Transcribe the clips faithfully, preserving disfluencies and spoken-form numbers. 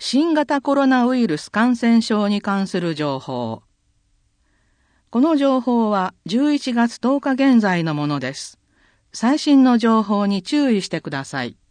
新型コロナウイルス感染症に関する情報。この情報はじゅういちがつとおか現在のものです。最新の情報に注意してください。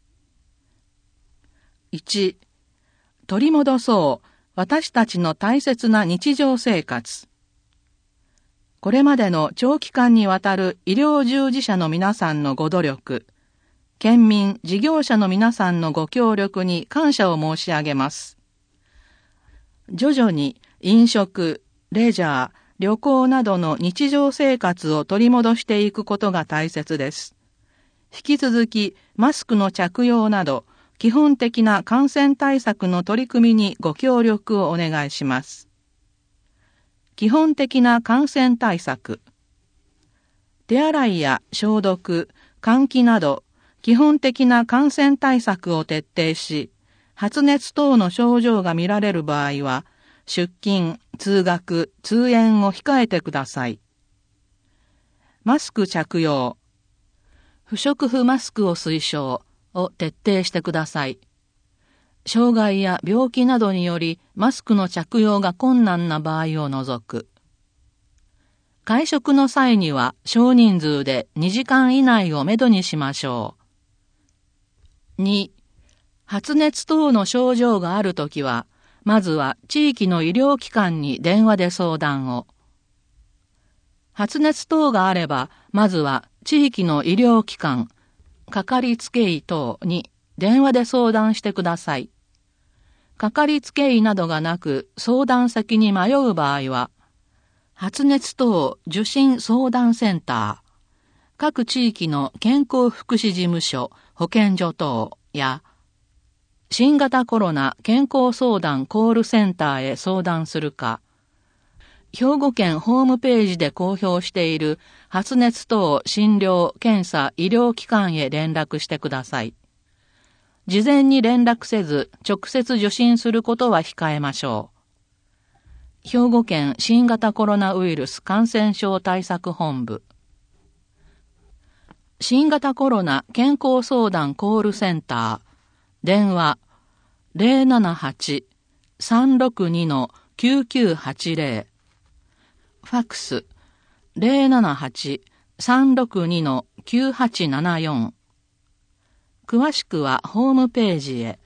いち、取り戻そう私たちの大切な日常生活。これまでの長期間にわたる医療従事者の皆さんのご努力、県民、事業者の皆さんのご協力に感謝を申し上げます。徐々に飲食、レジャー、旅行などの日常生活を取り戻していくことが大切です。引き続きマスクの着用など基本的な感染対策の取り組みにご協力をお願いします。基本的な感染対策。手洗いや消毒、換気など基本的な感染対策を徹底し、発熱等の症状が見られる場合は、出勤、通学、通園を控えてください。マスク着用。不織布マスクを推奨を徹底してください。障害や病気などによりマスクの着用が困難な場合を除く。会食の際には少人数でにじかん以内をめどにしましょう。に、発熱等の症状があるときは、まずは地域の医療機関に電話で相談を。発熱等があれば、まずは地域の医療機関、かかりつけ医等に電話で相談してください。かかりつけ医などがなく相談先に迷う場合は、発熱等受診相談センター、各地域の健康福祉事務所、保健所等や、新型コロナ健康相談コールセンターへ相談するか、兵庫県ホームページで公表している発熱等診療検査医療機関へ連絡してください。事前に連絡せず直接受診することは控えましょう。兵庫県新型コロナウイルス感染症対策本部。新型コロナ健康相談コールセンター。電話 ゼロななはち さんろくに きゅうきゅうはちゼロ。ファックス ゼロななはち さんろくに きゅうはちななよん。詳しくはホームページへ。